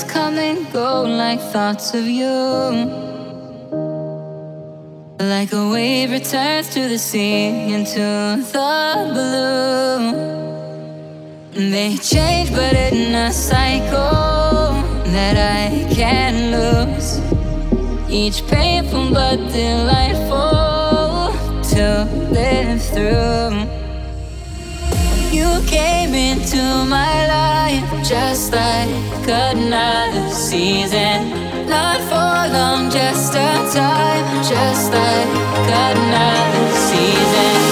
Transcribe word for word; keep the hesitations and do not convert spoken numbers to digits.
Days come and go like thoughts of you. Like a wave returns to the sea, into the blue. They change but in a cycle that I can't lose. Each painful but delightful to live through. You came into my life just like another season. Not for long, just a time, just like another season.